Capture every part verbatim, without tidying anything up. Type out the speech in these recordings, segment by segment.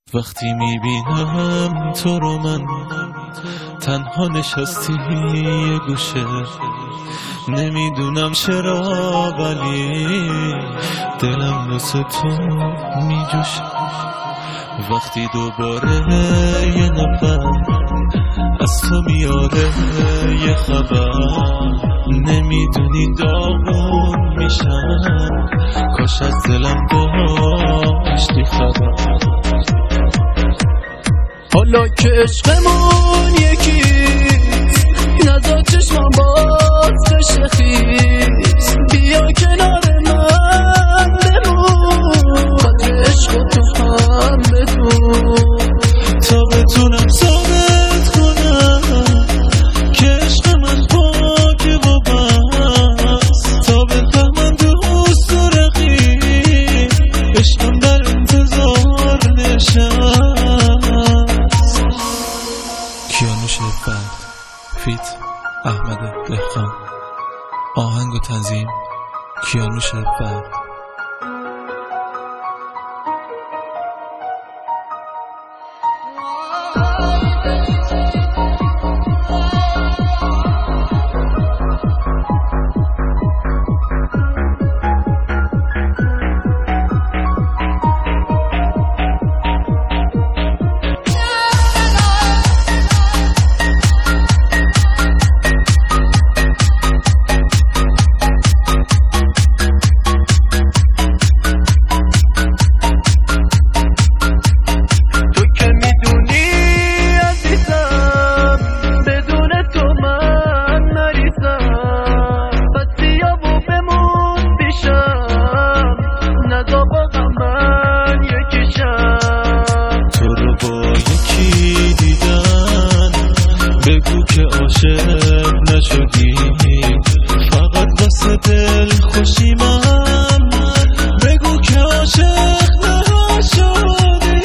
وقتی میبینم تو رو من تنها نشستی یه گوشه، نمیدونم چرا ولی دلم واسه تو میجوشه. وقتی دوباره یه نفر از تو میاره یه خبر، نمیدونی داغون میشم، کاش از دلم داشتی خبر. حالا که عشقمون یکی نزا چشمم باز بشه خیز، بیا کنار من بمون، قدر عشق تو هم بدون، تا بتونم ثابت کنم که عشق من پاکه و بس، تا بفهمم دوست و رقیب عشقم در انتظار نشست. کیانوش فرد فیت احمد دهقان، آهنگ و تنظیم کیانوش فرد. بگو که عاشق نشدی، فقط واسه دل خوشی من بگو که عاشق نشدی.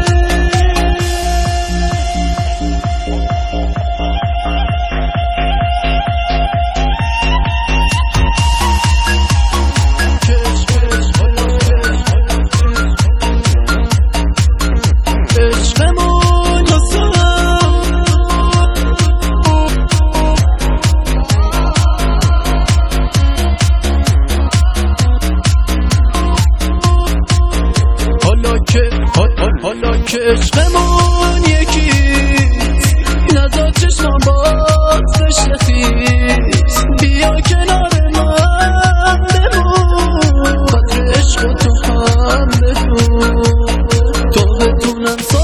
حالا که عشقمون یکی نزا چشمم باز بشه خیز، بیا کنار من بمون، قدر عشق تو هم بدون، تا بدونم